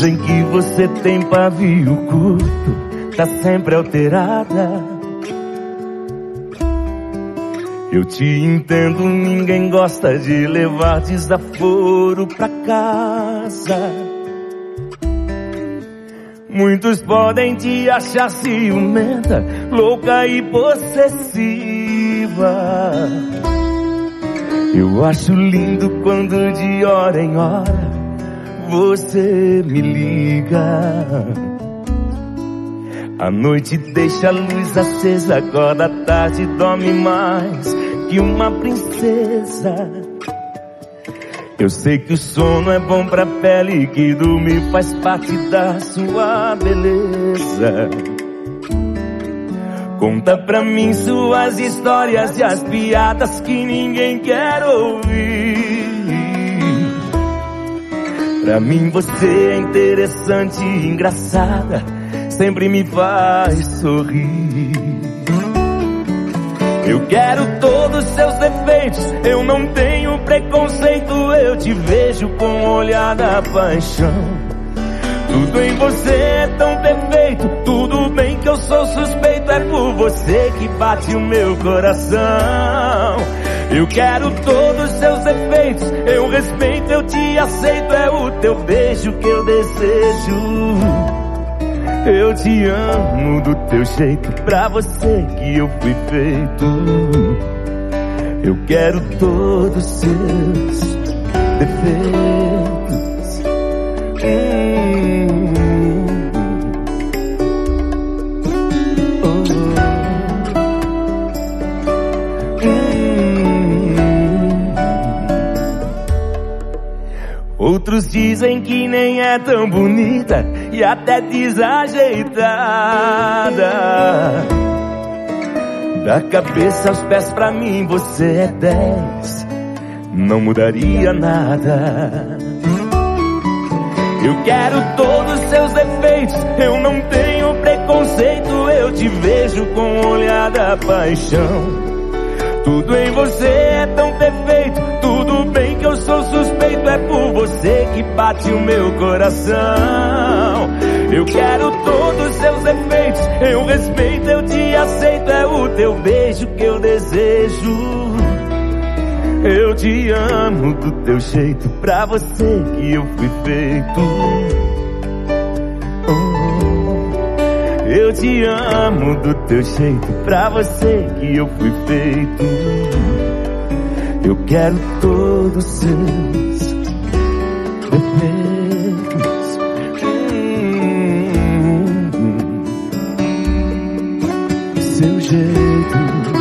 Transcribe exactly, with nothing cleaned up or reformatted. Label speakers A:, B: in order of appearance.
A: Dizem que você tem pavio curto, tá sempre alterada. Eu te entendo, ninguém gosta de levar desaforo pra casa. Muitos podem te achar ciumenta, louca e possessiva. Eu acho lindo quando de hora em hora você me liga. A noite deixa a luz acesa, acorda à tarde, dorme mais que uma princesa. Eu sei que o sono é bom pra pele, que dormir faz parte da sua beleza. Conta pra mim suas histórias e as piadas que ninguém quer ouvir. Pra mim você é interessante e engraçada, sempre me faz sorrir. Eu quero todos os seus defeitos, eu não tenho preconceito. Eu te vejo com o olhar da paixão. Tudo em você é tão perfeito, tudo bem que eu sou suspeito. É por você que bate o meu coração. Eu quero todos os seus defeitos, eu respeito, eu te aceito. É o teu beijo que eu desejo. Eu te amo do teu jeito, pra você que eu fui feito. Eu quero todos os seus defeitos. Hum. Oh. Hum. Outros dizem que nem é tão bonita e até desajeitada. Da cabeça aos pés pra mim você é dez, não mudaria nada. Eu quero todos os seus defeitos, eu não tenho preconceito. Eu te vejo com o olhar da paixão. Tudo em você é tão perfeito, tudo bem que eu sou suspeito. É por você que bate o meu coração. Eu quero todos os seus defeitos, eu respeito, eu te aceito. É o teu beijo que eu desejo. Eu te amo do teu jeito, pra você que eu fui feito. Oh, eu te amo do teu jeito, pra você que eu fui feito. Eu quero todos os seus defeitos. Hum, seu jeito.